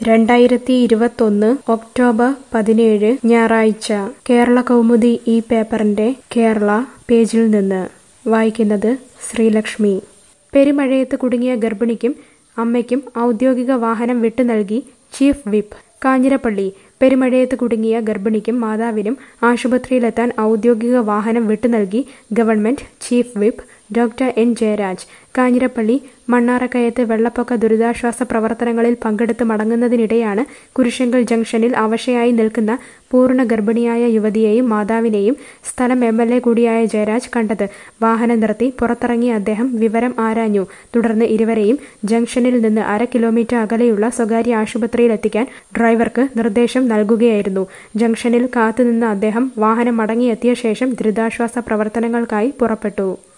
2021 October 17 ഞായറാഴ്ച കേരളകൗമുദി ഈ പേപ്പറിന്റെ കേരള പേജിൽ നിന്ന് വായിക്കുന്നത് ശ്രീലക്ഷ്മി. പെരുമഴയത്ത് കുടുങ്ങിയ ഗർഭിണിക്കും അമ്മയ്ക്കും ഔദ്യോഗിക വാഹനം വിട്ടു നൽകി ചീഫ് വിപ്പ്. കാഞ്ഞിരപ്പള്ളി. പെരുമഴയത്ത് കുടുങ്ങിയ ഗർഭിണിക്കും മാതാവിനും ആശുപത്രിയിലെത്താൻ ഔദ്യോഗിക വാഹനം വിട്ടു നൽകി government chief whip doctor N Jayaraj. Kanjirappally മണ്ണാറക്കയത്ത് വെള്ളപ്പൊക്ക ദുരിതാശ്വാസ പ്രവർത്തനങ്ങളിൽ പങ്കെടുത്ത് മടങ്ങുന്നതിനിടെയാണ് കുരിശങ്കൽ ജംഗ്ഷനിൽ അവശയായി നിൽക്കുന്ന പൂർണ്ണ ഗർഭിണിയായ യുവതിയെയും മാതാവിനെയും സ്ഥലം MLA കൂടിയായ ജയരാജ് കണ്ടത്. വാഹനം നിർത്തി പുറത്തിറങ്ങിയ അദ്ദേഹം വിവരം ആരാഞ്ഞു. തുടർന്ന് ഇരുവരെയും ജംഗ്ഷനിൽ നിന്ന് 1/2 കിലോമീറ്റർ അകലെയുള്ള സ്വകാര്യ ആശുപത്രിയിലെത്തിക്കാൻ ഡ്രൈവർക്ക് നിർദ്ദേശം നൽകുകയായിരുന്നു. ജംഗ്ഷനിൽ കാത്തുനിന്ന അദ്ദേഹം വാഹനം മടങ്ങിയെത്തിയ ശേഷം ദുരിതാശ്വാസ പ്രവർത്തനങ്ങൾക്കായി പുറപ്പെട്ടു.